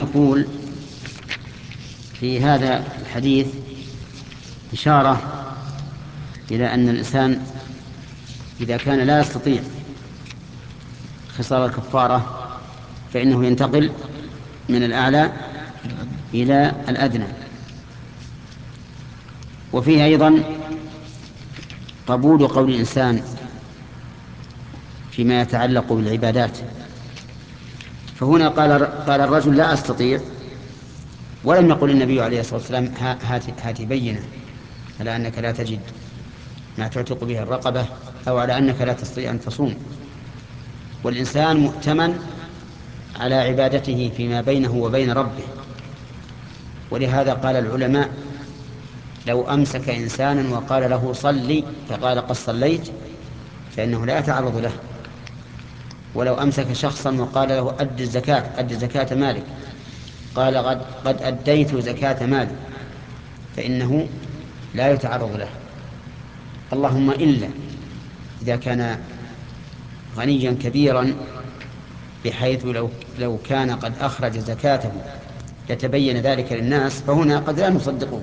نقول في هذا الحديث إشارة إلى أن الإنسان إذا كان لا يستطيع خصال الكفارة فإنه ينتقل من الأعلى إلى الأدنى. وفيه أيضا قبول قول الإنسان فيما يتعلق بالعبادات. فهنا قال الرجل لا أستطيع، ولم يقل النبي عليه الصلاة والسلام هات بينة على أنك لا تجد ما تعتق به الرقبة أو على أنك لا تستطيع أن تصوم. والإنسان مؤتمن على عبادته فيما بينه وبين ربه، ولهذا قال العلماء لو أمسك إنسانا وقال له صلي فقال قد صليت فإنه لا يتعرض له. ولو أمسك شخصا وقال له أد زكاة مالك قال قد أديت زكاة مالي فإنه لا يتعرض له. اللهم إلا إذا كان غنيا كبيرا بحيث لو كان قد أخرج زكاته يتبين ذلك للناس فهنا قد لا نصدقه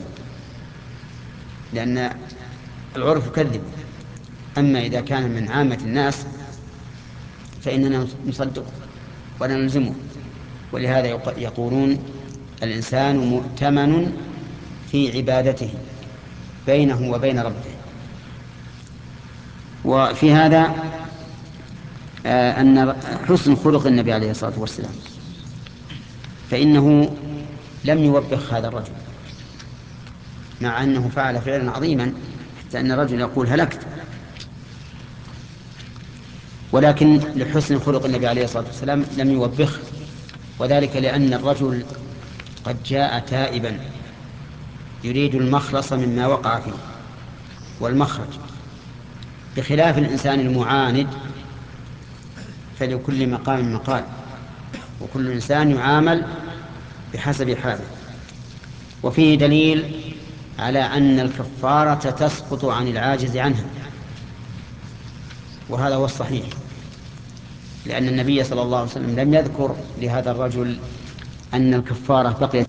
لأن العرف يكذب. أما إذا كان من عامة الناس فإننا نصدقه ولا نلزمه. ولهذا يقولون الإنسان مؤتمن في عبادته بينه وبين ربه. وفي هذا أن حسن خلق النبي عليه الصلاة والسلام، فإنه لم يوبخ هذا الرجل مع أنه فعل فعلا عظيما حتى أن الرجل يقول هلكت، ولكن لحسن خلق النبي عليه الصلاة والسلام لم يوبخه، وذلك لأن الرجل قد جاء تائبا يريد المخلص مما وقع فيه والمخرج، بخلاف الإنسان المعاند فلكل مقام مقال، وكل إنسان يعامل بحسب حاله. وفيه دليل على أن الكفارة تسقط عن العاجز عنها، وهذا هو الصحيح، لأن النبي صلى الله عليه وسلم لم يذكر لهذا الرجل أن الكفارة بقيت